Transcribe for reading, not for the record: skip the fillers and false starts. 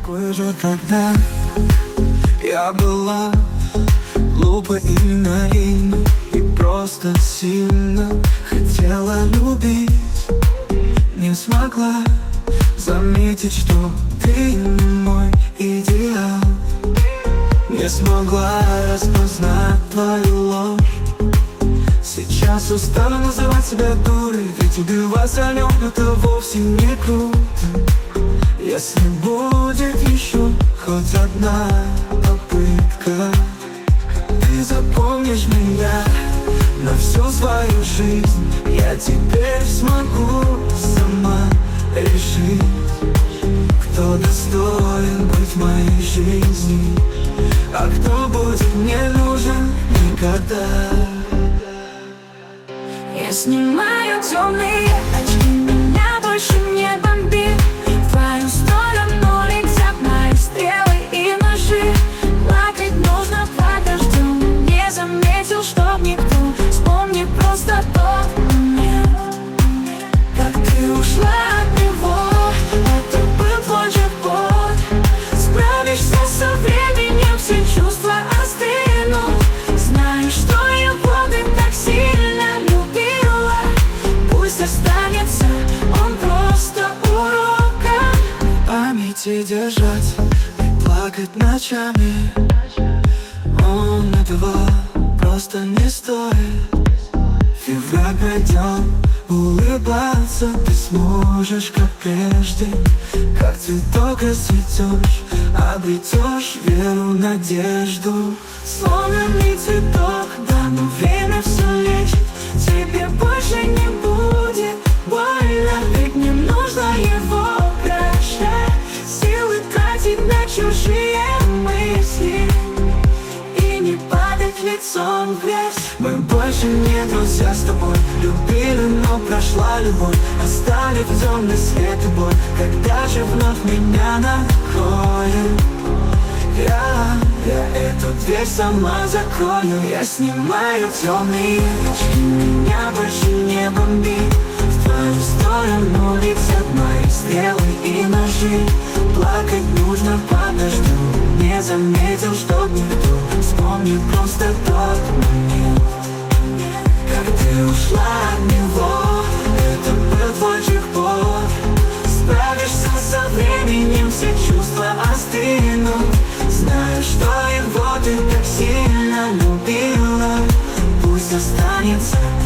Такой же, когда я была глупа и наивна, и просто сильно хотела любить. Не смогла заметить, что ты мой идеал. Не смогла распознать твою ложь. Сейчас устала называть себя дурой, ведь убивать о нем это вовсе не круто. Если будет еще хоть одна попытка, ты запомнишь меня на всю свою жизнь. Я теперь смогу сама решить, кто достоин быть в моей жизни, а кто будет мне нужен никогда. Я снимаю темные очки, меня больше не бомбит. В твою сторону летят мои стрелы и ножи. Плакать нужно под дождем, не заметил, чтоб никто. Вспомни просто тот момент, как ты ушла от него. Это был твой джекпот. Справишься со временем, все чувства остынут. Знаю, что его ты так сильно любила. Пусть останется он просто уроком. В памяти держать и плакать ночами, он этого просто не стоит. Февраль пройдет, улыбаться ты сможешь, как прежде. Как цветок расцветешь, обретешь веру, надежду. Сломанный цветок, да, но время все лечит. Тебе больше не будет больно, ведь не нужно его прощать. Силы тратить на чужие мысли и не падать лицом в грязь. Мы больше не друзья с тобой, любили, но прошла любовь. Оставив темный свет и боль, когда же вновь меня накроет. Я эту дверь сама закрою. Я снимаю темные очки, меня больше не бомбит. В твою сторону летят мои стрелы и ножи. Плакать нужно под дождем, не заметил, чтоб никто. Вспомни просто тот момент, как ты ушла от него. Это был твой джекпот. Справишься со временем, все чувства остынут. Знаю, что его ты так сильно любила. Пусть останется